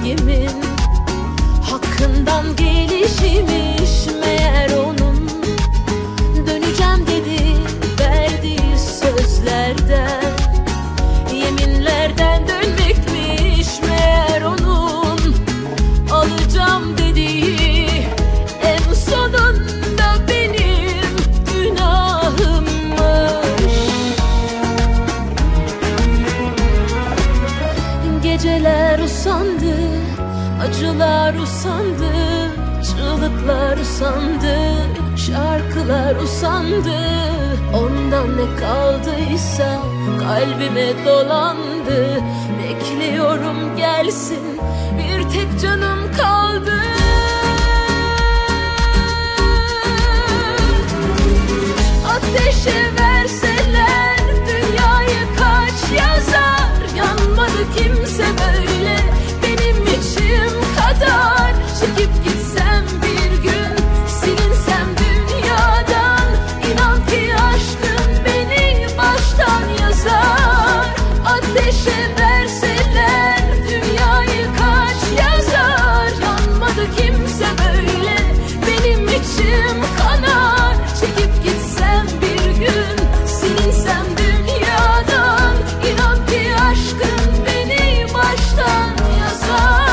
sevgimin hakkından gelişmiş meğer onun. Döneceğim dedi verdiği sözlerden, yeminlerden dönmekmiş meğer onun. Alacağım dediği en sonunda benim günahımmış. Geceler usandı, acılar usandı, çığlıklar usandı, şarkılar usandı. Ondan ne kaldıysa kalbime dolandı. Bekliyorum gelsin, bir tek canım kaldı. Ateşe verseler dünyayı kaç yazar. Yanmadı kimse böyle benim içim kadar. Çekip gitsem bir gün, silinsem dünyadan. İnan ki aşkın beni baştan yazar. Ateşe verseler dünyayı kaç yazar. Yanmadı kimse böyle benim içim kanar. Çekip gitsem bir gün, silinsem dünyadan. İnan ki aşkın beni baştan yazar.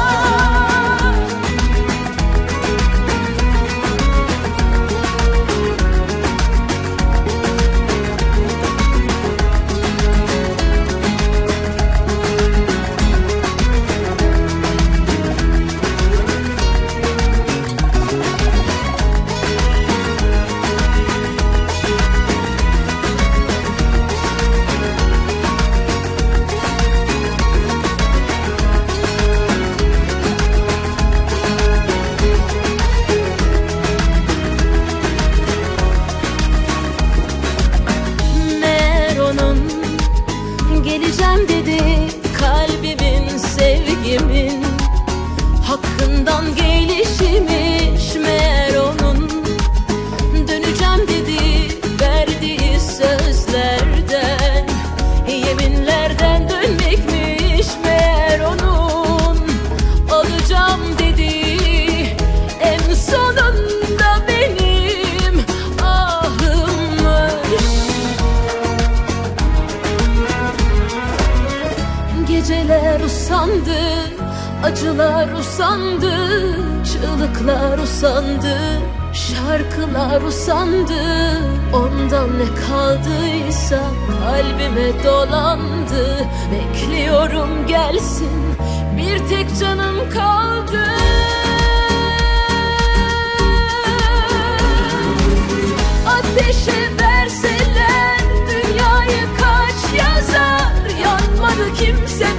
Geleceğim dedi kalbimin sevgimin hakkından gelişmiş meğer onun. Döneceğim dedi verdiği sözlerden, yeminlerden dönmekmiş meğer onun. Alacağım dediği en sonunda benim ahımmış. Geceler usandı, acılar usandı, çığlıklar usandı, şarkılar usandı. Ondan ne kaldıysa kalbime dolandı. Bekliyorum gelsin, bir tek canım kaldı. Ateşe verseler dünyayı kaç yazar. Yanmadı kimse